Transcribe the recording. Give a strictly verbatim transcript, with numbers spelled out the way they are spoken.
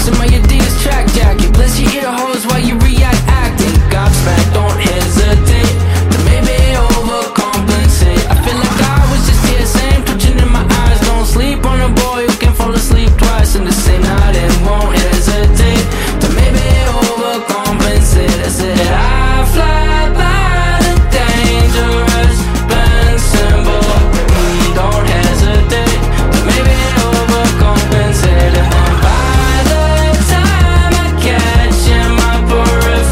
in my Adidas track jacket. Bless your ear holes while you react.